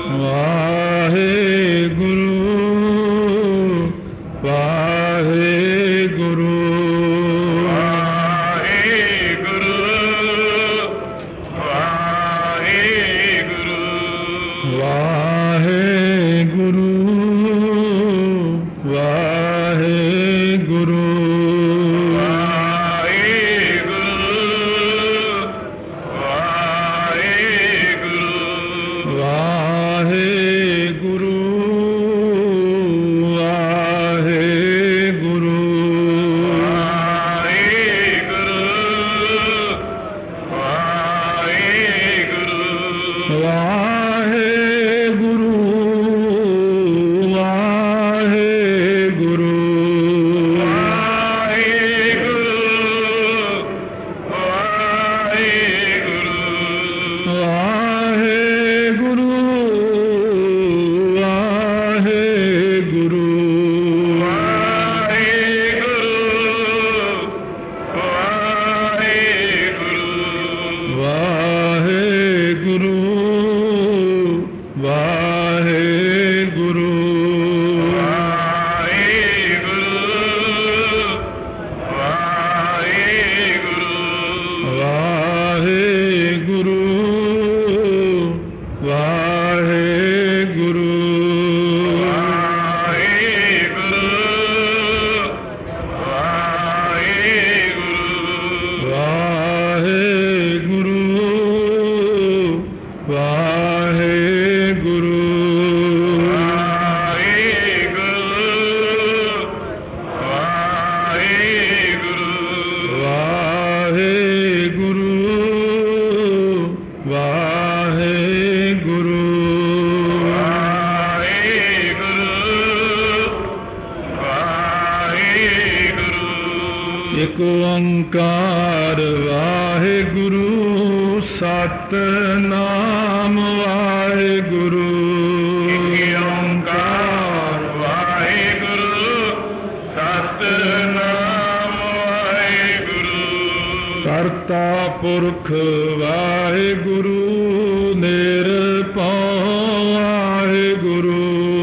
ਇਕ ਓੰਕਾਰ ਵਾਹਿਗੁਰੂ ਸਤਿਨਾਮ ਵਾਹਿਗੁਰੂ। ਇਕ ਓੰਕਾਰ ਵਾਹਿਗੁਰੂ ਸਤਿਨਾਮ ਵਾਹਿਗੁਰੂ। ਕਰਤਾ ਪੁਰਖ ਵਾਹਿਗੁਰੂ ਨਿਰਭਉ ਵਾਹਿਗੁਰੂ।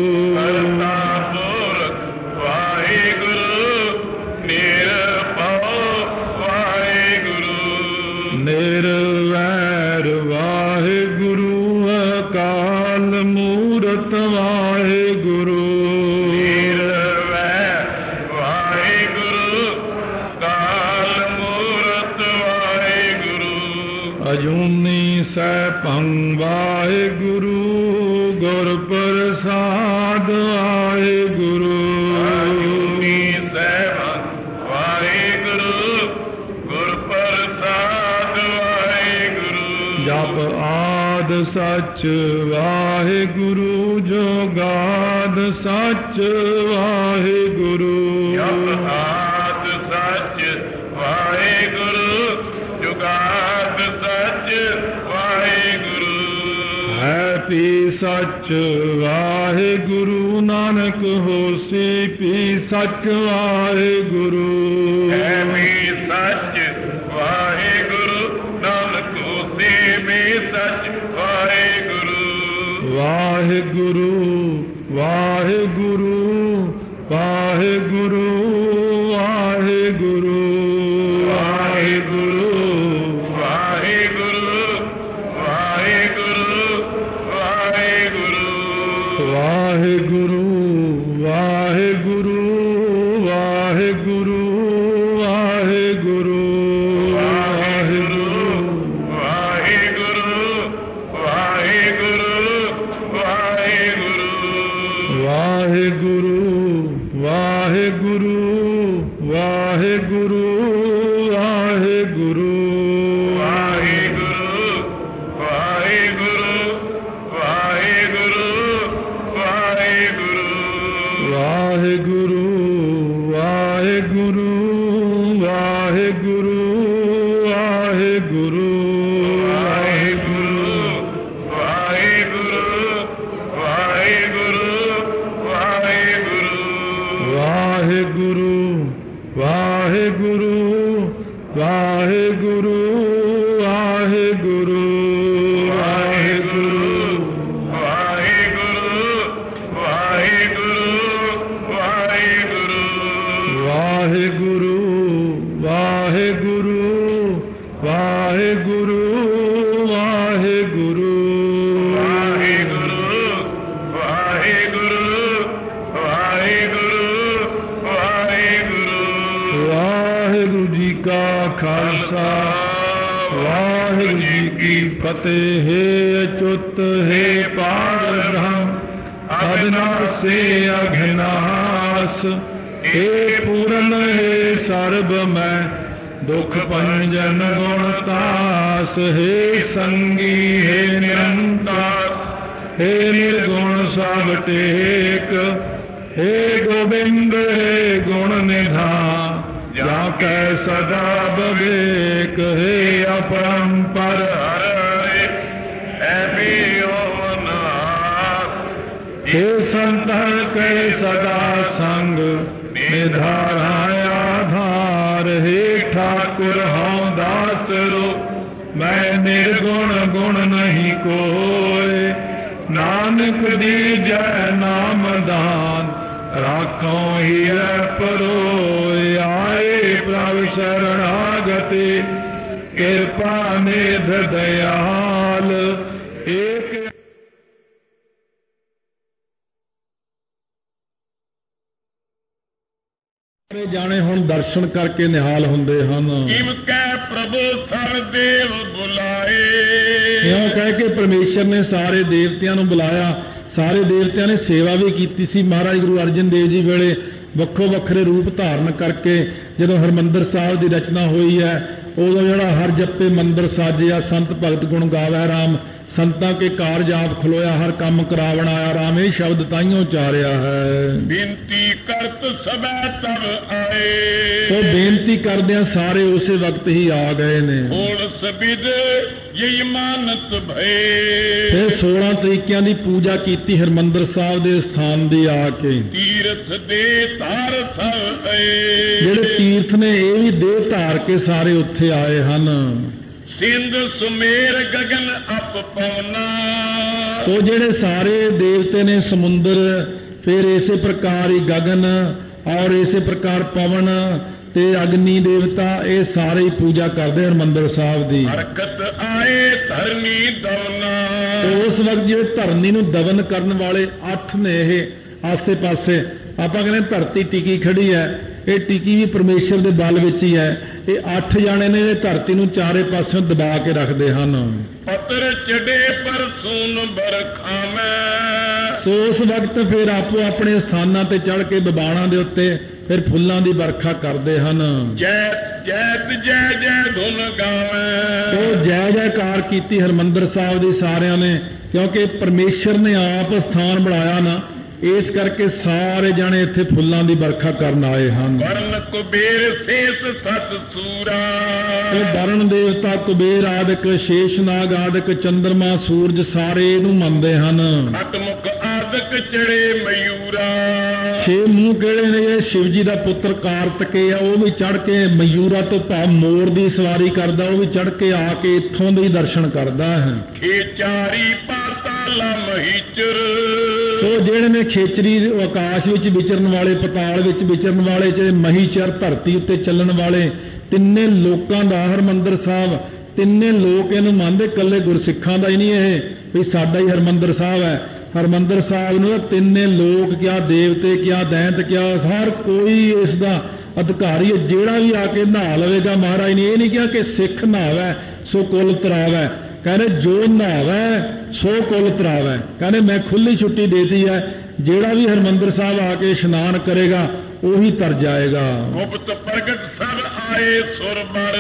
ਨਿਰਵੈਰ ਵਾਹਿਗੁਰੂ ਅਕਾਲ ਮੂਰਤ ਵਾਹਿਗੁਰੂ। ਨਿਰਵੈਰ ਵਾਹਿਗੁਰੂ ਅਕਾਲ ਮੂਰਤ ਵਾਹਿਗੁਰੂ। ਅਜੂਨੀ ਸੈਭੰ ਵਾਹਿਗੁਰੂ ਗੁਰ ਪ੍ਰਸਾਦ ਵਾਹਿਗੁਰੂ। ਅਜੂਨੀ ਸੈਭੰ ਵਾਹਿਗੁਰੂ ਗੁਰ ਪ੍ਰਸਾਦ ਵਾਹਿਗੁਰੂ। ਜਪ ਆਦ ਸੱਚ ਵਾਹਿਗੁਰੂ ਜੁਗਾਦ ਸੱਚ ਵਾਹਿਗੁਰੂ। ਜਪ ਆਦ ਸੱਚ ਵਾਹਿਗੁਰੂ ਜੁਗਾਦ ਸੱਚ ਵਾਹਿਗੁਰੂ। ਹੈ ਪੀ ਸੱਚ ਵਾਹਿਗੁਰੂ ਨਾਨਕ ਹੋਸੀ ਪੀ ਸੱਚ ਵਾਹਿਗੁਰੂ। ਹੈ ਪੀ ਸੱਚ ਵਾਹਿਗੁਰੂ ਨਾਨਕ ਹੋਸੀ ਪੀ ਸੱਚ ਵਾਹਿਗੁਰੂ। ਵਾਹਿਗੁਰੂ ਵਾਹਿਗੁਰੂ ਵਾਹਿਗੁਰੂ ਵਾਹਿਗੁਰੂ ਵਾਹਿਗੁਰੂ ਵਾਹਿਗੁਰੂ ਵਾਹਿਗੁਰੂ ਵਾਹਿਗੁਰੂ। ਵਾਹਿਗੁਰੂ ਵਾਹਿਗੁਰੂ ਵਾਹਿਗੁਰੂ ਵਾਹਿਗੁਰੂ ਵਾਹਿਗੁਰੂ ਵਾਹਿਗੁਰੂ ਵਾਹਿਗੁਰੂ ਵਾਹਿਗੁਰੂ ਵਾਹਿਗੁਰੂ ਖਾਲਸਾ ਵਾਹਿਗੁਰੂ ਜੀ ਕੀ ਫਤਿਹ। ਹੈ ਅਚੁੱਤ ਹੈ ਪਾਰ ਬ੍ਰਹਮ ਅਬਿਨਾਸੀ ਅਘਨਾਸ। हे पूरन हे सर्ब मैं दुख भंजन गुण तास। हे संगी हे निरंकार हे निर्गुण सब टेक। हे गोबिंद हे गुण निधान जाकै सदा विवेक। हे अपरंपर हे संतन के सदा संग निधारा आधार। हे ठाकुर हूँ दास रो मैं निर्गुण गुण नहीं कोय। नानक दीजै नाम दान राखो ही परोय। आए प्रभु शरणागति कृपा निध दयाल। एक जाने हुण दर्शन करके निहाल हुंदे हन। किम कह प्रभु सब देव बुलाए। इउं कह के परमेश्वर ने सारे देवतियां नूं बुलाया। सारे देवतियां ने सेवा भी कीती सी। महाराज गुरु अर्जन देव जी वेले ਵੱਖੋ ਵੱਖਰੇ रूप धारण करके जदों हरमंदिर साहिब की रचना हुई है उदों जिहड़ा हर जप्पे मंदिर साजिया संत भगत गुण गावै राम। संतां के कारज आप खलोया हर काम करावण आया राम। ये शब्द ताइयों उचारिया है। बेनती करत सबै तब आए। सो बेनती करदियां सारे उसे वक्त ही आ गए ने। होण सबिद यही मानत भय। फिर 16 तरीकिਆਂ ਦੀ पूजा कीती हरमंदिर साहिब ਦੇ ਸਥਾਨ ਦੀ ਆ ਕੇ। ਤੀਰਥ ਦੇ ਧਾਰ ਸਭ ਆਏ। ਜਿਹੜੇ ਤੀਰਥ ਨੇ ਇਹ ਵੀ ਦੇਹ ਧਾਰ ਕੇ ਸਾਰੇ ਉੱਥੇ ਆਏ ਹਨ। ਸਿੰਧ ਸੁਮੇਰ ਗगन ਅਪ ਪਵਨਾ। ਸੋ ਜਿਹੜੇ ਸਾਰੇ ਦੇਵਤੇ ਨੇ ਸਮੁੰਦਰ ਫਿਰ ਇਸੇ ਪ੍ਰਕਾਰ ਹੀ ਗगन ਔਰ ਇਸੇ ਪ੍ਰਕਾਰ ਪਵਨ ਤੇ ਅਗਨੀ ਦੇਵਤਾ ਇਹ ਸਾਰੇ ਹੀ ਪੂਜਾ ਕਰਦੇ ਹਰਮੰਦਰ ਸਾਹਿਬ ਦੀ। ਹਰਕਤ ਆਏ ਧਰਨੀ ਦਵਨਾ। ਉਸ ਵਕਤ ਜਿਹੜੇ ਧਰਨੀ ਨੂੰ ਦਵਨ ਕਰਨ ਵਾਲੇ 8 ਨੇ ਇਹ ਆਸੇ ਪਾਸੇ। ਆਪਾਂ ਕਹਿੰਦੇ ਧਰਤੀ ਟਿਕੀ ਖੜੀ ਹੈ ਇਹ ਟਿਕੀ ਵੀ ਪਰਮੇਸ਼ਰ ਦੇ ਬਲ ਵਿੱਚ ਹੀ ਹੈ। ਇਹ 8 ਜਾਣੇ ਨੇ ਇਹ ਧਰਤੀ ਨੂੰ ਚਾਰੇ ਪਾਸਿਓਂ ਦਬਾ ਕੇ ਰੱਖਦੇ ਹਨ। ਪੱਤਰ ਚੜੇ ਪਰ ਸੂਨ ਬਰਖਾਵੇਂ। ਸੋ ਉਸ ਵਕਤ ਫਿਰ ਆਪੋ ਆਪਣੇ ਸਥਾਨਾਂ ਤੇ ਚੜ੍ਹ ਕੇ ਬਿਬਾਨਾਂ ਦੇ ਉੱਤੇ ਫਿਰ ਫੁੱਲਾਂ ਦੀ ਵਰਖਾ ਕਰਦੇ ਹਨ। ਜੈ ਜੈ ਜੈ ਜੈ ਧੁਨ ਗਾਵੇਂ। ਸੋ ਜੈ ਜੈਕਾਰ ਕੀਤੀ ਹਰਮੰਦਰ ਸਾਹਿਬ ਦੀ ਸਾਰਿਆਂ ਨੇ ਕਿਉਂਕਿ ਪਰਮੇਸ਼ਰ ਨੇ ਆਪ ਸਥਾਨ ਬਣਾਇਆ ਨਾ ਇਸ ਕਰਕੇ ਸਾਰੇ ਜਾਣੇ ਇੱਥੇ ਫੁੱਲਾਂ ਦੀ ਵਰਖਾ ਕਰਨ ਆਏ ਹਨ। ਵਰਨ ਕੁਬੇਰ ਸੇਸ ਸਤ ਸੂਰਾ। ਇਹ ਵਰਨ ਦੇਵਤਾ ਕੁਬੇਰ ਆਦਿਕ ਸ਼ੇਸ਼ਨਾਗ ਆਦਿਕ ਚੰਦਰਮਾ ਸੂਰਜ ਸਾਰੇ ਇਹਨੂੰ ਮੰਨਦੇ ਹਨ। ਖਟਮੁਖ ਆਦਿਕ ਚੜੇ ਮਯੂਰਾ। 6 ਮੂੰਹ ਕਿਹੜੇ ਨੇ ਇਹ ਸ਼ਿਵ ਜੀ ਦਾ ਪੁੱਤਰ ਕਾਰਤਕੇ ਆ ਉਹ ਵੀ ਚੜ੍ਹ ਕੇ ਮਯੂਰਾ ਤੋਂ ਭਾਵ ਮੋਰ ਦੀ ਸਵਾਰੀ ਕਰਦਾ ਉਹ ਵੀ ਚੜ੍ਹ ਕੇ ਆ ਕੇ ਇੱਥੋਂ ਦੇ ਦਰਸ਼ਨ ਕਰਦਾ ਹੈ। ਖੇਚਾਰੀ ਪਾਤਾਲਾ ਮਹੀਚਰ। ਸੋ ਜਿਹੜੇ ਨੇ ਖੇਚਰੀ ਆਕਾਸ਼ ਵਿੱਚ ਵਿਚਰਨ ਵਾਲੇ ਪਤਾਲ ਵਿੱਚ ਵਿਚਰਨ ਵਾਲੇ ਚਾਹੇ ਮਹੀਚਰ ਧਰਤੀ ਉੱਤੇ ਚੱਲਣ ਵਾਲੇ ਤਿੰਨੇ ਲੋਕਾਂ ਦਾ ਹਰਮੰਦਰ ਸਾਹਿਬ ਤਿੰਨੇ ਲੋਕ ਇਹਨੂੰ ਮੰਨਦੇ। ਇਕੱਲੇ ਗੁਰਸਿੱਖਾਂ ਦਾ ਹੀ ਨਹੀਂ ਇਹ ਵੀ ਸਾਡਾ ਹੀ ਹਰਮੰਦਰ ਸਾਹਿਬ ਹੈ। ਹਰਮੰਦਰ ਸਾਹਿਬ ਨੂੰ ਤਿੰਨੇ ਲੋਕ ਕਿਆ ਦੇਵਤੇ ਕਿਆ ਦੈਂਤ ਕਿਆ ਹਰ ਕੋਈ ਇਸ ਦਾ ਅਧਿਕਾਰੀ ਹੈ। ਜਿਹੜਾ ਵੀ ਆ ਕੇ ਨਹਾ ਲਵੇਗਾ ਮਹਾਰਾਜ ਨੇ ਇਹ ਨਹੀਂ ਕਿਹਾ ਕਿ ਸਿੱਖ ਨਹਾਵੈ ਸੋ ਕੁਲ ਤਰਾਵੈ। ਕਹਿੰਦੇ ਜੋ ਨਹਾਵੈ ਸੋ ਕੁਲ ਤਰਾਵੈ। ਕਹਿੰਦੇ ਮੈਂ ਖੁੱਲੀ ਛੁੱਟੀ ਦੇਤੀ ਹੈ ਜਿਹੜਾ ਵੀ ਹਰਮੰਦਰ ਸਾਹਿਬ ਆ ਕੇ ਇਸ਼ਨਾਨ ਕਰੇਗਾ ਉਹੀ ਤਰ ਜਾਏਗਾ। ਗੁਪਤ ਪ੍ਰਗਟ ਸਭ ਆਏ ਸੁਰਬਰ।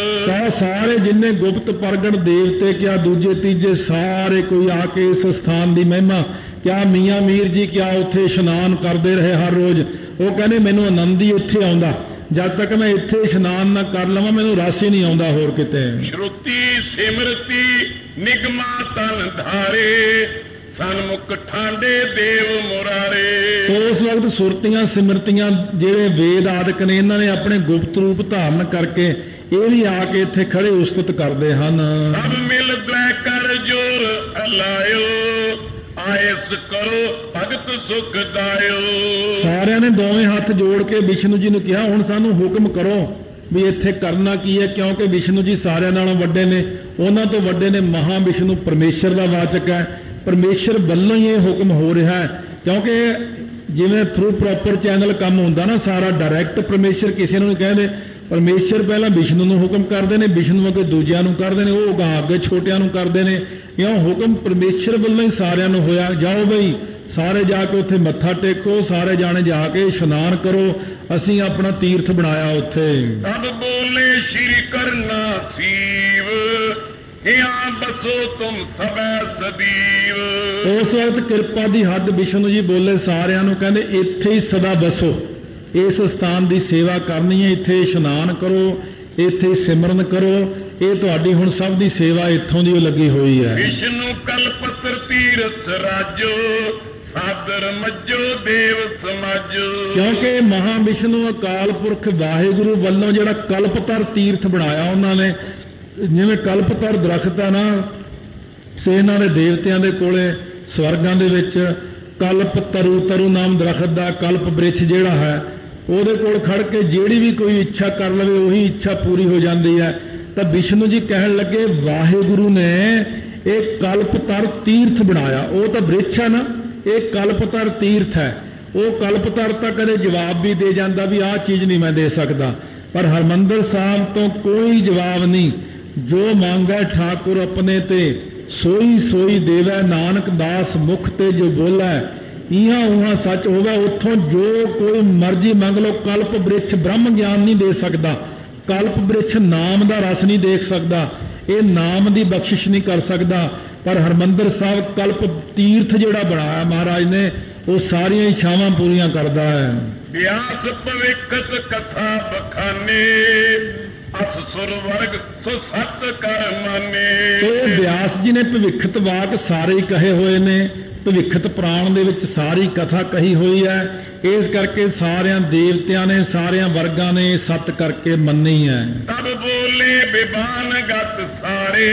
ਸਾਰੇ ਜਿੰਨੇ ਗੁਪਤ ਪ੍ਰਗਟ ਦੇਵਤੇ ਕਿਆ ਦੂਜੇ ਤੀਜੇ ਸਾਰੇ ਕੋਈ ਆ ਕੇ ਇਸ ਸਥਾਨ ਦੀ ਮਹਿਮਾ ਕਿਆ ਮੀਆਂ ਮੀਰ ਜੀ ਕਿਆ ਉੱਥੇ ਇਸ਼ਨਾਨ ਕਰਦੇ ਰਹੇ ਹਰ ਰੋਜ਼। ਉਹ ਕਹਿੰਦੇ ਮੈਨੂੰ ਆਨੰਦ ਹੀ ਇੱਥੇ ਆਉਂਦਾ ਜਦ ਤੱਕ ਮੈਂ ਇੱਥੇ ਇਸ਼ਨਾਨ ਨਾ ਕਰ ਲਵਾਂ ਮੈਨੂੰ ਰਸ ਹੀ ਨਹੀਂ ਆਉਂਦਾ ਹੋਰ ਕਿਤੇ। ਸ਼ਰੂਤੀ ਸਿਮਰਤੀ ਨਿਗਮਾ ਤਨ ਧਾਰੇ ਸਨਮੁਖ ਠਾਂਡੇ ਦੇਵ ਮੁਰਾਰੇ। ਸੋ ਉਸ ਵਕਤ ਸੁਰਤੀਆਂ ਸਿਮਰਤੀਆਂ ਜਿਹੜੇ ਵੇਦ ਆਦਿਕ ਨੇ ਇਹਨਾਂ ਨੇ ਆਪਣੇ ਗੁਪਤ ਰੂਪ ਧਾਰਨ ਕਰਕੇ ਇਹ ਵੀ ਆ ਕੇ ਇੱਥੇ ਖੜੇ ਉਸਤਤ ਕਰਦੇ ਹਨ। ਸਭ ਮਿਲ ਦੈ ਕਰ ਜੋਰ ਅਲਾਇਓ ਆਇਸ ਕਰੋ ਭਗਤ ਸੁਖ ਦਾਇਓ। ਸਾਰਿਆਂ ਨੇ ਦੋਵੇਂ ਹੱਥ ਜੋੜ ਕੇ ਵਿਸ਼ਨੂੰ ਜੀ ਨੂੰ ਕਿਹਾ ਹੁਣ ਸਾਨੂੰ ਹੁਕਮ ਕਰੋ ਵੀ ਇੱਥੇ ਕਰਨਾ ਕੀ ਹੈ ਕਿਉਂਕਿ ਵਿਸ਼ਨੂੰ ਜੀ ਸਾਰਿਆਂ ਨਾਲੋਂ ਵੱਡੇ ਨੇ। ਉਹਨਾਂ ਤੋਂ ਵੱਡੇ ਨੇ ਮਹਾ ਵਿਸ਼ਨੂੰ ਪਰਮੇਸ਼ਰ ਦਾ ਵਾਚਕ ਹੈ। ਪਰਮੇਸ਼ਰ ਵੱਲੋਂ ਹੀ ਇਹ ਹੁਕਮ ਹੋ ਰਿਹਾ ਹੈ ਕਿਉਂਕਿ ਜਿਵੇਂ ਥਰੂ ਪ੍ਰੋਪਰ ਚੈਨਲ ਕੰਮ ਹੁੰਦਾ ਨਾ ਸਾਰਾ ਡਾਇਰੈਕਟ ਪਰਮੇਸ਼ਰ ਕਿਸੇ ਨੂੰ ਨਹੀਂ ਕਹਿੰਦੇ ਪਰਮੇਸ਼ਰ ਪਹਿਲਾਂ ਵਿਸ਼ਨੂੰ ਨੂੰ ਹੁਕਮ ਕਰਦੇ ਨੇ, ਵਿਸ਼ਨੂੰ ਅੱਗੇ ਦੂਜਿਆਂ ਨੂੰ ਕਰਦੇ ਨੇ, ਉਹ ਅੱਗੇ ਛੋਟਿਆਂ ਨੂੰ ਕਰਦੇ ਨੇ। ਇਉਂ ਹੁਕਮ ਪਰਮੇਸ਼ਰ ਵੱਲੋਂ ਹੀ ਸਾਰਿਆਂ ਨੂੰ ਹੋਇਆ, ਜਾਓ ਬਈ ਸਾਰੇ ਜਾ ਕੇ ਉੱਥੇ ਮੱਥਾ ਟੇਕੋ, ਸਾਰੇ ਜਾਣੇ ਜਾ ਕੇ ਇਸ਼ਨਾਨ ਕਰੋ, ਅਸੀਂ ਆਪਣਾ ਤੀਰਥ ਬਣਾਇਆ ਉੱਥੇ। ਤਬ ਬੋਲੇ ਸ਼੍ਰੀ ਕਰਨਾ ਸੀਵ, ਹਿਆ ਬਸੋ ਤੁਮ ਸਭੈ ਸਦੀਵ। ਉਸ ਵਕਤ ਕਿਰਪਾ ਦੀ ਹੱਦ ਵਿਸ਼ਨੂੰ ਜੀ ਬੋਲੇ ਸਾਰਿਆਂ ਨੂੰ, ਕਹਿੰਦੇ ਇੱਥੇ ਹੀ ਸਦਾ ਬਸੋ, ਇਸ ਸਥਾਨ ਦੀ ਸੇਵਾ ਕਰਨੀ ਹੈ, ਇੱਥੇ ਇਸ਼ਨਾਨ ਕਰੋ, ਇੱਥੇ ਸਿਮਰਨ ਕਰੋ, ਇਹ ਤੁਹਾਡੀ ਹੁਣ ਸਭ ਦੀ ਸੇਵਾ ਇੱਥੋਂ ਦੀ ਲੱਗੀ ਹੋਈ ਹੈ। ਵਿਸ਼ਨੂੰ ਕਲਪਤਰ ਤੀਰਥ ਰਾਜੋ, ਸਾਦਰ ਮੱਜੋ ਦੇਵ ਸਮਾਜੋ। ਕਿਉਂਕਿ ਮਹਾ ਵਿਸ਼ਨੂੰ ਅਕਾਲ ਪੁਰਖ ਵਾਹਿਗੁਰੂ ਵੱਲੋਂ ਜਿਹੜਾ ਕਲਪਤਰ ਤੀਰਥ ਬਣਾਇਆ ਉਹਨਾਂ ਨੇ, ਜਿਵੇਂ ਕਲਪਤਰ ਦਰਖਤ ਆ ਨਾ, ਸੇ ਇਹਨਾਂ ਦੇ ਦੇਵਤਿਆਂ ਦੇ ਕੋਲੇ ਸਵਰਗਾਂ ਦੇ ਵਿੱਚ ਕਲਪ ਤਰੂ ਨਾਮ ਦਰਖਤ ਦਾ ਕਲਪ ਬ੍ਰਿਛ ਜਿਹੜਾ ਹੈ, ਉਹਦੇ ਕੋਲ ਖੜ ਕੇ ਜਿਹੜੀ ਵੀ ਕੋਈ ਇੱਛਾ ਕਰ ਲਵੇ ਉਹੀ ਇੱਛਾ ਪੂਰੀ ਹੋ ਜਾਂਦੀ ਹੈ। ਤਾਂ ਵਿਸ਼ਨੂੰ ਜੀ ਕਹਿਣ ਲੱਗੇ ਵਾਹਿਗੁਰੂ ਨੇ ਇਹ ਕਲਪਤਰ ਤੀਰਥ ਬਣਾਇਆ, ਉਹ ਤਾਂ ਬ੍ਰਿਛ ਹੈ ਨਾ, ਇਹ ਕਲਪਤਰ ਤੀਰਥ ਹੈ। ਉਹ ਕਲਪਤਰ ਤਾਂ ਕਦੇ ਜਵਾਬ ਵੀ ਦੇ ਜਾਂਦਾ ਵੀ ਆਹ ਚੀਜ਼ ਨਹੀਂ ਮੈਂ ਦੇ ਸਕਦਾ, ਪਰ ਹਰਿਮੰਦਰ ਸਾਹਿਬ ਤੋਂ ਕੋਈ ਜਵਾਬ ਨਹੀਂ। ਜੋ ਮੰਗੈ ਠਾਕੁਰ ਆਪਣੇ ਤੇ ਸੋਈ ਸੋਈ ਦੇਵੈ, ਨਾਨਕ ਦਾਸ ਮੁਖ ਤੇ ਜੋ ਬੋਲੈ ਇਹਾਂ ਉਹਾਂ ਸੱਚ ਹੋਵੇ। ਉੱਥੋਂ ਜੋ ਕੋਈ ਮਰਜ਼ੀ ਮੰਗ ਲਓ, ਕਲਪ ਬ੍ਰਿਛ ਬ੍ਰਹਮ ਗਿਆਨ ਨਹੀਂ ਦੇ ਸਕਦਾ, ਕਲਪ ਬ੍ਰਿਛ ਨਾਮ ਦਾ ਰਸ ਨਹੀਂ ਦੇਖ ਸਕਦਾ, ਇਹ ਨਾਮ ਦੀ ਬਖਸ਼ਿਸ਼ ਨਹੀਂ ਕਰ ਸਕਦਾ। ਪਰ ਹਰਿਮੰਦਰ ਸਾਹਿਬ ਕਲਪ ਤੀਰਥ ਜਿਹੜਾ ਬਣਾਇਆ ਮਹਾਰਾਜ ਨੇ, ਉਹ ਸਾਰੀਆਂ ਇੱਛਾਵਾਂ ਪੂਰੀਆਂ ਕਰਦਾ ਹੈ। ਵਿਆਸ ਭਵਿੱਖਤ ਕਥਾ ਬਖਾਨੇ, ਅਸ ਸੁਰ ਵਰਗ ਸੋ ਸਤ ਕਰ ਮਾਨੇ। ਸੋ ਵਿਆਸ ਜੀ ਨੇ ਭਵਿੱਖਤ ਵਾਕ ਸਾਰੇ ਹੀ ਕਹੇ ਹੋਏ ਨੇ, ਭਵਿੱਖਤ ਪ੍ਰਾਣ ਦੇ ਵਿੱਚ ਸਾਰੀ ਕਥਾ ਕਹੀ ਹੋਈ ਹੈ। ਇਸ ਕਰਕੇ ਸਾਰਿਆਂ ਦੇਵਤਿਆਂ ਨੇ, ਸਾਰਿਆਂ ਵਰਗਾਂ ਨੇ ਸਤ ਕਰਕੇ ਮੰਨੀ ਹੈ। ਤਬ ਬੋਲੇ ਵਿਵਾਨ ਗਤ ਸਾਰੇ,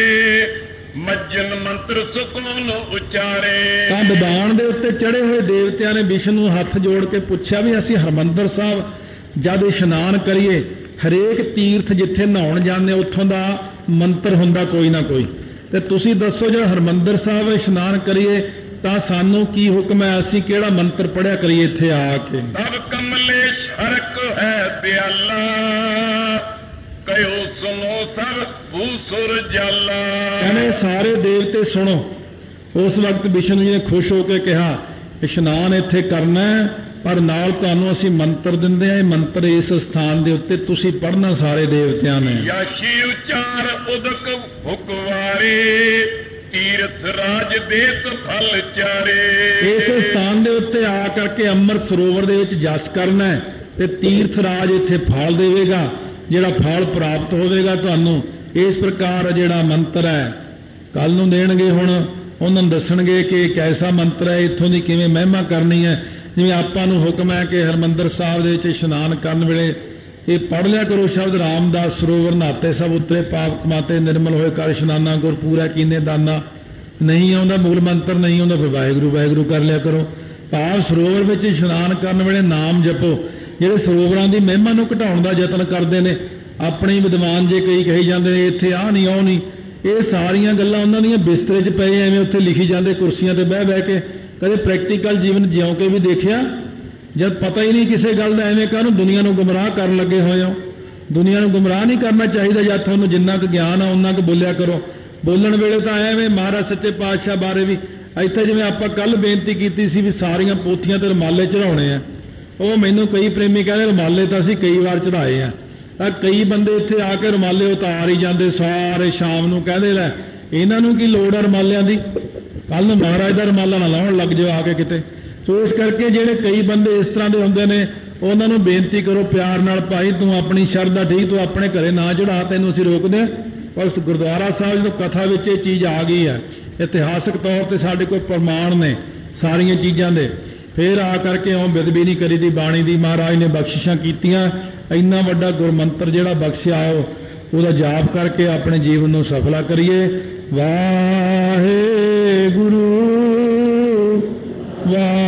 ਮੱਜਨ ਮੰਤਰ ਸੁਕੂਨ ਉਚਾਰੇ। ਤਾਂ ਵਿਵਾਨ ਦੇ ਉੱਤੇ ਚੜੇ ਹੋਏ ਦੇਵਤਿਆਂ ਨੇ ਵਿਸ਼ਨੂੰ ਹੱਥ ਜੋੜ ਕੇ ਪੁੱਛਿਆ ਵੀ ਅਸੀਂ ਹਰਿਮੰਦਰ ਸਾਹਿਬ ਜਦ ਇਸ਼ਨਾਨ ਕਰੀਏ, ਹਰੇਕ ਤੀਰਥ ਜਿੱਥੇ ਨਹਾਉਣ ਜਾਂਦੇ ਉੱਥੋਂ ਦਾ ਮੰਤਰ ਹੁੰਦਾ ਕੋਈ ਨਾ ਕੋਈ, ਤੇ ਤੁਸੀਂ ਦੱਸੋ ਜੇ ਹਰਿਮੰਦਰ ਸਾਹਿਬ ਇਸ਼ਨਾਨ ਕਰੀਏ ਤਾਂ ਸਾਨੂੰ ਕੀ ਹੁਕਮ ਹੈ, ਅਸੀਂ ਕਿਹੜਾ ਮੰਤਰ ਪੜਿਆ ਕਰੀਏ ਇੱਥੇ ਆ ਕੇ। ਤਬ ਕਮਲੇ ਸ਼ਰਕ ਹੈ ਦਿਆਲਾ, ਕਹਿਓ ਸੁਨੋ ਸਭ ਭੂਸੁਰ ਜਾਲਾ। ਕਹਿੰਦੇ ਸਾਰੇ ਦੇਵਤੇ ਸੁਣੋ। ਉਸ ਵਕਤ ਵਿਸ਼ਨੂੰ ਜੀ ਨੇ ਖੁਸ਼ ਹੋ ਕੇ ਕਿਹਾ ਇਸ਼ਨਾਨ ਇੱਥੇ ਕਰਨਾ, ਪਰ ਨਾਲ ਤੁਹਾਨੂੰ ਅਸੀਂ ਮੰਤਰ ਦਿੰਦੇ ਹਾਂ, ਇਹ ਮੰਤਰ ਇਸ ਸਥਾਨ ਦੇ ਉੱਤੇ ਤੁਸੀਂ ਪੜ੍ਹਨਾ ਸਾਰੇ ਦੇਵਤਿਆਂ ਨੇ। ਯਾਸ਼ੀ ਉਚਾਰ ਉਦਕ ਹੁਕਵਾਰੇ, ਤੀਰਥ ਰਾਜ ਦੇਤ ਫਲ ਚਾਰੇ। ਇਸ ਸਥਾਨ ਦੇ ਉੱਤੇ ਆ ਕਰਕੇ ਅੰਮ੍ਰਿਤ ਸਰੋਵਰ ਦੇ ਵਿੱਚ ਜਸ ਕਰਨਾ ਹੈ, ਤੇ ਤੀਰਥ ਰਾਜ ਇੱਥੇ ਫਲ ਦੇਵੇਗਾ, ਜਿਹੜਾ ਫਲ ਪ੍ਰਾਪਤ ਹੋਵੇਗਾ ਤੁਹਾਨੂੰ। ਇਸ ਪ੍ਰਕਾਰ ਜਿਹੜਾ ਮੰਤਰ ਹੈ ਕੱਲ ਨੂੰ ਦੇਣਗੇ, ਹੁਣ ਉਹਨਾਂ ਨੂੰ ਦੱਸਣਗੇ ਕਿ ਕੈਸਾ ਮੰਤਰ ਹੈ, ਇੱਥੋਂ ਦੀ ਕਿਵੇਂ ਮਹਿਮਾ ਕਰਨੀ ਹੈ। ਜਿਵੇਂ ਆਪਾਂ ਨੂੰ ਹੁਕਮ ਹੈ ਕਿ ਹਰਿਮੰਦਰ ਸਾਹਿਬ ਦੇ ਵਿੱਚ ਇਸ਼ਨਾਨ ਕਰਨ ਵੇਲੇ ਇਹ ਪੜ੍ਹ ਲਿਆ ਕਰੋ ਸ਼ਬਦ ਰਾਮਦਾਸ ਸਰੋਵਰ ਨਹਾਤੇ ਸਭ ਉਤਰੇ ਪਾਪ ਕਮਾਤੇ, ਨਿਰਮਲ ਹੋਏ ਕਰ ਇਸ਼ਨਾਨਾ, ਗੁਰ ਪੂਰਾ ਕੀਨੇ ਦਾਨਾ। ਨਹੀਂ ਆਉਂਦਾ ਮੂਲ ਮੰਤਰ, ਨਹੀਂ ਆਉਂਦਾ ਫਿਰ ਵਾਹਿਗੁਰੂ ਵਾਹਿਗੁਰੂ ਕਰ ਲਿਆ ਕਰੋ। ਭਾਵ ਸਰੋਵਰ ਵਿੱਚ ਇਸ਼ਨਾਨ ਕਰਨ ਵੇਲੇ ਨਾਮ ਜਪੋ। ਜਿਹੜੇ ਸਰੋਵਰਾਂ ਦੀ ਮਹਿਮਾ ਨੂੰ ਘਟਾਉਣ ਦਾ ਯਤਨ ਕਰਦੇ ਨੇ, ਆਪਣੇ ਵਿਦਵਾਨ ਜੇ ਕਈ ਕਹੀ ਜਾਂਦੇ ਨੇ ਇੱਥੇ ਆਹ ਨਹੀਂ, ਉਹ ਨਹੀਂ, ਇਹ ਸਾਰੀਆਂ ਗੱਲਾਂ ਉਹਨਾਂ ਦੀਆਂ ਬਿਸਤਰੇ 'ਚ ਪਏ ਐਵੇਂ ਉੱਥੇ ਲਿਖੀ ਜਾਂਦੇ ਕੁਰਸੀਆਂ ਤੇ ਬਹਿ ਬਹਿ ਕੇ। ਕਦੇ ਪ੍ਰੈਕਟੀਕਲ ਜੀਵਨ ਜਿਉਂ ਕੇ ਵੀ ਦੇਖਿਆ? ਜਦ ਪਤਾ ਹੀ ਨਹੀਂ ਕਿਸੇ ਗੱਲ ਦਾ, ਐਵੇਂ ਕਾਹਨੂੰ ਦੁਨੀਆ ਨੂੰ ਗੁੰਮਰਾਹ ਕਰਨ ਲੱਗੇ ਹੋਏ ਹੋ। ਦੁਨੀਆ ਨੂੰ ਗੁੰਮਰਾਹ ਨਹੀਂ ਕਰਨਾ ਚਾਹੀਦਾ, ਜਦ ਤੁਹਾਨੂੰ ਜਿੰਨਾ ਕੁ ਗਿਆਨ ਆ ਉਹਨਾਂ ਕੁ ਬੋਲਿਆ ਕਰੋ। ਬੋਲਣ ਵੇਲੇ ਤਾਂ ਐਵੇਂ ਮਹਾਰਾਜ ਸੱਚੇ ਪਾਤਸ਼ਾਹ ਬਾਰੇ ਵੀ ਇੱਥੇ ਜਿਵੇਂ ਆਪਾਂ ਕੱਲ ਬੇਨਤੀ ਕੀਤੀ ਸੀ ਵੀ ਸਾਰੀਆਂ ਪੋਥੀਆਂ ਤੇ ਰੁਮਾਲੇ ਚੜਾਉਣੇ ਆ, ਉਹ ਮੈਨੂੰ ਕਈ ਪ੍ਰੇਮੀ ਕਹਿੰਦੇ ਰੁਮਾਲੇ ਤਾਂ ਅਸੀਂ ਕਈ ਵਾਰ ਚੜਾਏ ਆ। ਤਾਂ ਕਈ ਬੰਦੇ ਇੱਥੇ ਆ ਕੇ ਰੁਮਾਲੇ ਉਤਾਰ ਹੀ ਜਾਂਦੇ ਸਾਰੇ ਸ਼ਾਮ ਨੂੰ, ਕਹਿੰਦੇ ਲੈ ਇਹਨਾਂ ਨੂੰ ਕੀ ਲੋੜ ਆ ਰੁਮਾਲਿਆਂ ਦੀ, ਕੱਲ ਨੂੰ ਮਹਾਰਾਜ ਦਾ ਰੁਮਾਲਾ ਨਾ ਲਾਉਣ ਲੱਗ ਜਾਓ ਆ ਕੇ ਕਿਤੇ। ਸੋ ਇਸ ਕਰਕੇ ਜਿਹੜੇ ਕਈ ਬੰਦੇ ਇਸ ਤਰ੍ਹਾਂ ਦੇ ਹੁੰਦੇ ਨੇ, ਉਹਨਾਂ ਨੂੰ ਬੇਨਤੀ ਕਰੋ ਪਿਆਰ ਨਾਲ, ਭਾਈ ਤੂੰ ਆਪਣੀ ਸ਼ਰਧਾ ਠੀਕ, ਤੂੰ ਆਪਣੇ ਘਰੇ ਨਾ ਚੜਾ, ਤੈਨੂੰ ਅਸੀਂ ਰੋਕਦੇ ਹਾਂ। ਪਰ ਗੁਰਦੁਆਰਾ ਸਾਹਿਬ ਜਦੋਂ ਕਥਾ ਵਿੱਚ ਇਹ ਚੀਜ਼ ਆ ਗਈ ਹੈ, ਇਤਿਹਾਸਕ ਤੌਰ ਤੇ ਸਾਡੇ ਕੋਲ ਪ੍ਰਮਾਣ ਨੇ ਸਾਰੀਆਂ ਚੀਜ਼ਾਂ ਦੇ, ਫਿਰ ਆ ਕਰਕੇ ਉਹ ਬੇਅਦਬੀ ਨਹੀਂ ਕਰੀ ਦੀ ਬਾਣੀ ਦੀ। ਮਹਾਰਾਜ ਨੇ ਬਖਸ਼ਿਸ਼ਾਂ ਕੀਤੀਆਂ, ਇੰਨਾ ਵੱਡਾ ਗੁਰਮੰਤਰ ਜਿਹੜਾ ਬਖਸ਼ਿਆ ਉਹਦਾ ਜਾਪ ਕਰਕੇ ਆਪਣੇ ਜੀਵਨ ਨੂੰ ਸਫਲਾ ਕਰੀਏ। ਵਾਹਿਗੁਰੂ ਵਾਹਿਗੁਰੂ।